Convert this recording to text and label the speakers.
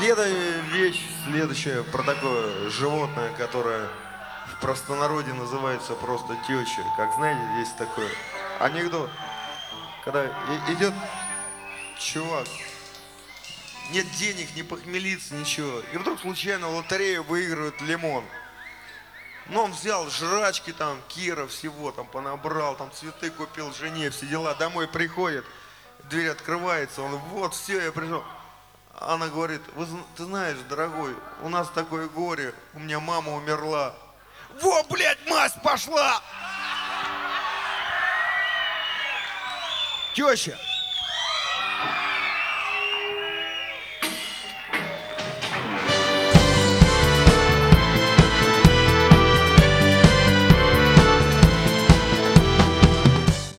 Speaker 1: Вещь следующая про такое животное, которое в простонародье называется просто теща. Как знаете, есть такой анекдот, когда идет чувак, нет денег, не похмелиться, ничего. И вдруг случайно в лотерею выигрывает лимон. Но он взял жрачки там, кира, всего там понабрал, там цветы купил жене, все дела. Домой приходит, дверь открывается, он вот, все, я пришел. Она говорит, ты знаешь, дорогой, у нас такое горе, у меня мама умерла. Во, блядь, мазь пошла! Теща!